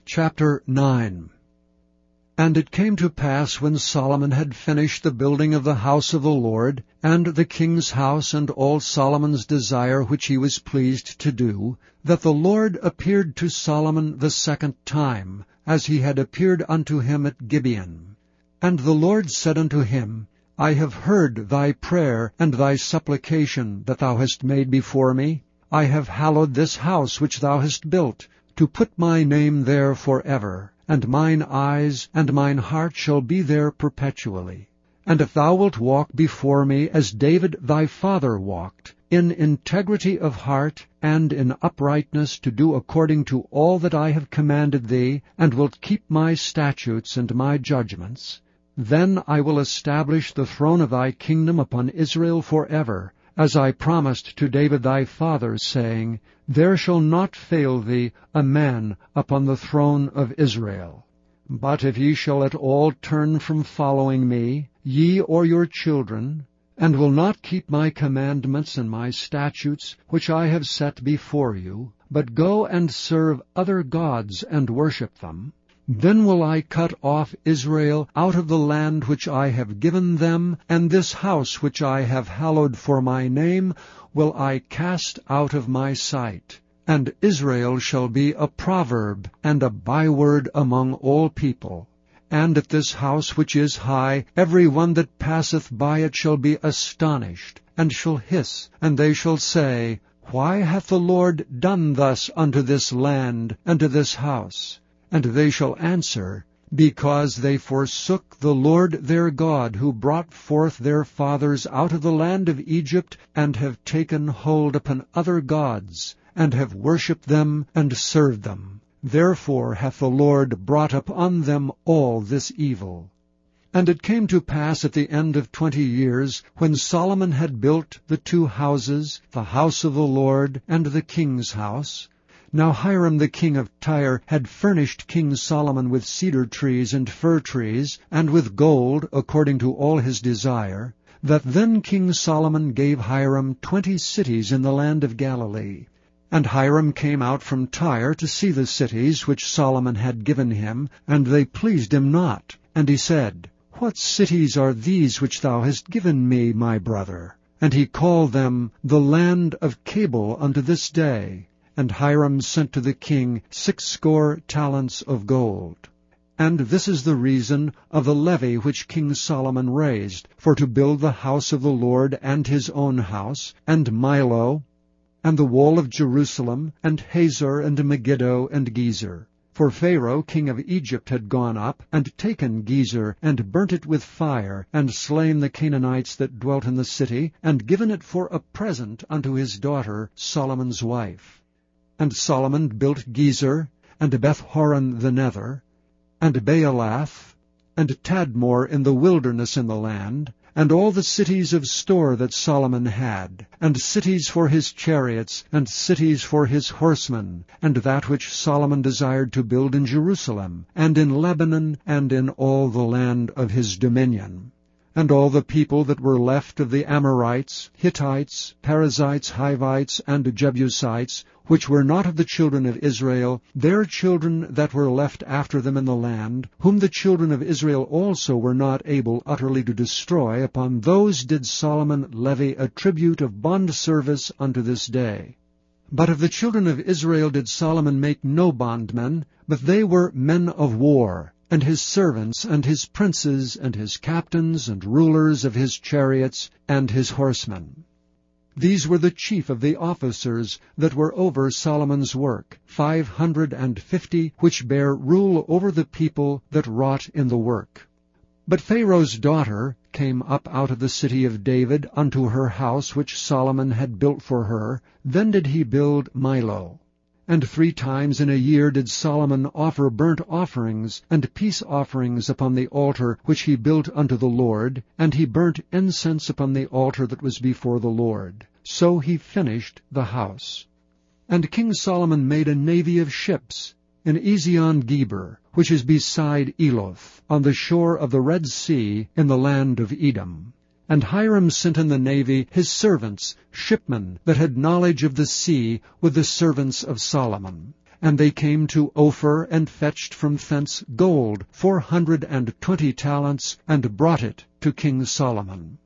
Chapter 9. And it came to pass, when Solomon had finished the building of the house of the Lord, and the king's house, and all Solomon's desire which he was pleased to do, that the Lord appeared to Solomon the second time, as he had appeared unto him at Gibeon. And the Lord said unto him, I have heard thy prayer and thy supplication that thou hast made before me. I have hallowed this house which thou hast built, to put my name there forever, and mine eyes and mine heart shall be there perpetually. And if thou wilt walk before me as David thy father walked, in integrity of heart and in uprightness, to do according to all that I have commanded thee, and wilt keep my statutes and my judgments, then I will establish the throne of thy kingdom upon Israel forever, as I promised to David thy father, saying, There shall not fail thee a man upon the throne of Israel. But if ye shall at all turn from following me, ye or your children, and will not keep my commandments and my statutes which I have set before you, but go and serve other gods and worship them, then will I cut off Israel out of the land which I have given them, and this house which I have hallowed for my name will I cast out of my sight. And Israel shall be a proverb and a byword among all people. And at this house which is high, every one that passeth by it shall be astonished, and shall hiss, and they shall say, Why hath the Lord done thus unto this land and to this house? And they shall answer, Because they forsook the Lord their God, who brought forth their fathers out of the land of Egypt, and have taken hold upon other gods, and have worshipped them and served them. Therefore hath the Lord brought upon them all this evil. And it came to pass at the end of 20 years, when Solomon had built the 2 houses, the house of the Lord and the king's house. Now Hiram the king of Tyre had furnished King Solomon with cedar trees and fir trees, and with gold, according to all his desire, that then King Solomon gave Hiram 20 cities in the land of Galilee. And Hiram came out from Tyre to see the cities which Solomon had given him, and they pleased him not. And he said, What cities are these which thou hast given me, my brother? And he called them the land of Cabul unto this day. And Hiram sent to the king 60 talents of gold. And this is the reason of the levy which King Solomon raised, for to build the house of the Lord and his own house, and Millo, and the wall of Jerusalem, and Hazor, and Megiddo, and Gezer. For Pharaoh king of Egypt had gone up, and taken Gezer, and burnt it with fire, and slain the Canaanites that dwelt in the city, and given it for a present unto his daughter Solomon's wife. And Solomon built Gezer, and Beth-horon the nether, and Baalath, and Tadmor in the wilderness in the land, and all the cities of store that Solomon had, and cities for his chariots, and cities for his horsemen, and that which Solomon desired to build in Jerusalem, and in Lebanon, and in all the land of his dominion. And all the people that were left of the Amorites, Hittites, Perizzites, Hivites, and Jebusites, which were not of the children of Israel, their children that were left after them in the land, whom the children of Israel also were not able utterly to destroy, upon those did Solomon levy a tribute of bondservice unto this day. But of the children of Israel did Solomon make no bondmen, but they were men of war, and his servants, and his princes, and his captains, and rulers of his chariots, and his horsemen. These were the chief of the officers that were over Solomon's work, 550, which bare rule over the people that wrought in the work. But Pharaoh's daughter came up out of the city of David unto her house which Solomon had built for her. Then did he build Millo. And 3 times in a year did Solomon offer burnt offerings and peace offerings upon the altar which he built unto the Lord, and he burnt incense upon the altar that was before the Lord. So he finished the house. And King Solomon made a navy of ships in Ezion-Geber, which is beside Eloth, on the shore of the Red Sea, in the land of Edom. And Hiram sent in the navy his servants, shipmen, that had knowledge of the sea, with the servants of Solomon. And they came to Ophir, and fetched from thence gold 420 talents, and brought it to King Solomon.